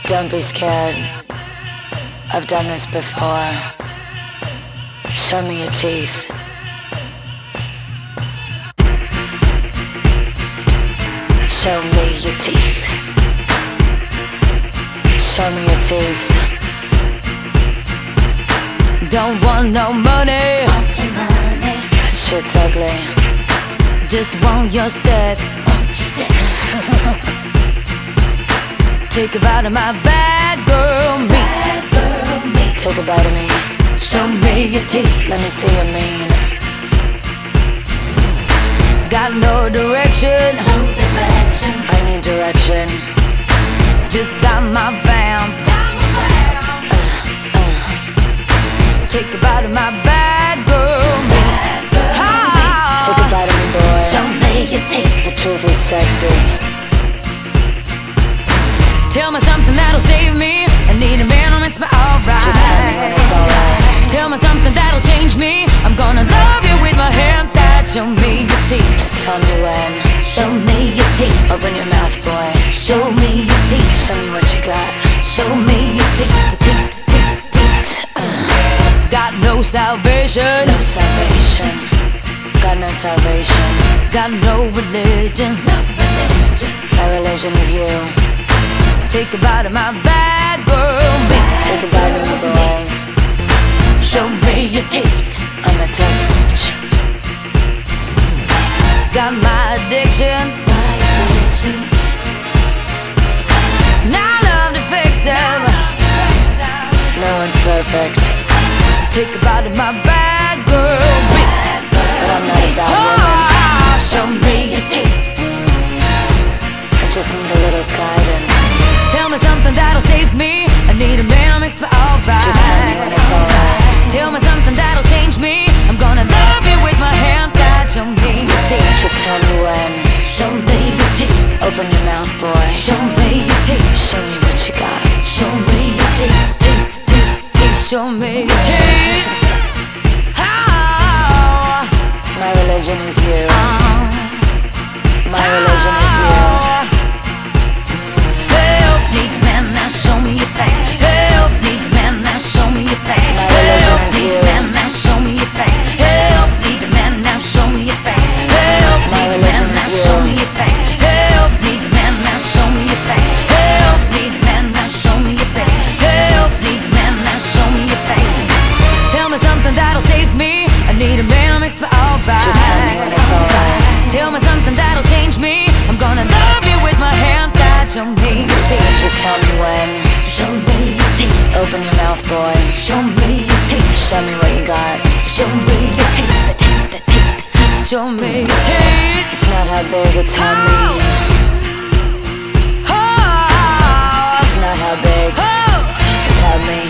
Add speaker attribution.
Speaker 1: Don't be scared. I've done this before. Show me your teeth. Show me your teeth. Show me your teeth.
Speaker 2: Don't want no money.
Speaker 1: That shit's ugly.
Speaker 2: Just want your sex. Take a bite of my bad girl meat.
Speaker 1: Take a bite of me.
Speaker 2: Show me your teeth.
Speaker 1: Let me see your mean.
Speaker 2: Got no direction.
Speaker 1: I need direction.
Speaker 2: Just got my vamp. Take a bite of my bad girl meat.
Speaker 1: Take a bite of me, boy.
Speaker 2: Show me your teeth.
Speaker 1: The truth is sexy.
Speaker 2: Tell me something that'll save me. I need a man who makes me alright.
Speaker 1: Just tell me when it's alright.
Speaker 2: Tell me something that'll change me. I'm gonna love you with my hands tied. Show me your teeth.
Speaker 1: Just tell me when.
Speaker 2: Show me your teeth.
Speaker 1: Open your mouth, boy.
Speaker 2: Show me your teeth.
Speaker 1: Show me what you got.
Speaker 2: Show me your teeth. The teeth, teeth, teeth. Got no salvation.
Speaker 1: No salvation. Got no salvation.
Speaker 2: Got no religion.
Speaker 1: My religion is you.
Speaker 2: Take a bite of my bad girl meat.
Speaker 1: Take a bite of me, boy.
Speaker 2: Show me your teeth.
Speaker 1: I'm a tough bitch.
Speaker 2: Got my addictions. Now I love to fix them.
Speaker 1: No one's perfect,
Speaker 2: Take a bite of my bad girl meat.
Speaker 1: but I'm not a bad woman.
Speaker 2: Show me your teeth.
Speaker 1: I just need a little guidance.
Speaker 2: Tell me something that'll save me. I need a man who makes me alright.
Speaker 1: Just tell me when it's alright.
Speaker 2: Tell me something that'll change me. I'm gonna love you with my hands tied. Show me your teeth.
Speaker 1: Just tell me when.
Speaker 2: Show me your teeth.
Speaker 1: Open your mouth, boy.
Speaker 2: Show me your teeth.
Speaker 1: Show me what you got.
Speaker 2: Show me your teeth. Teeth, teeth, teeth. Show me your teeth. Oh,
Speaker 1: My religion is you.
Speaker 2: oh,
Speaker 1: My religion is you.
Speaker 2: help me, man, now show me your face. Help me, man, now show me your face.
Speaker 1: My
Speaker 2: Help
Speaker 1: religion is
Speaker 2: me,
Speaker 1: you.
Speaker 2: man, now show me your face. Help me, man, now show me your face. Help
Speaker 1: My
Speaker 2: me, man,
Speaker 1: religion
Speaker 2: now
Speaker 1: is
Speaker 2: show
Speaker 1: you.
Speaker 2: me your face. Help me, man, now show me your face. Help me, man, now show me your face. Help me, man, now show me your face. Tell me something that'll save me. I need a man who makes me alright.
Speaker 1: Just tell me when it's alright.
Speaker 2: Tell me something that'll change me. I'm gonna love you with my hands tied. Show me your teeth.
Speaker 1: Just tell me when.
Speaker 2: Show me your teeth.
Speaker 1: Open your mouth, boy.
Speaker 2: Show me your teeth.
Speaker 1: Show me what you got.
Speaker 2: Show me your teeth. The teeth, the teeth. Show me your teeth.
Speaker 1: It's not how big, it's how mean.
Speaker 2: Oh,
Speaker 1: It's not how big,
Speaker 2: oh,
Speaker 1: it's how mean.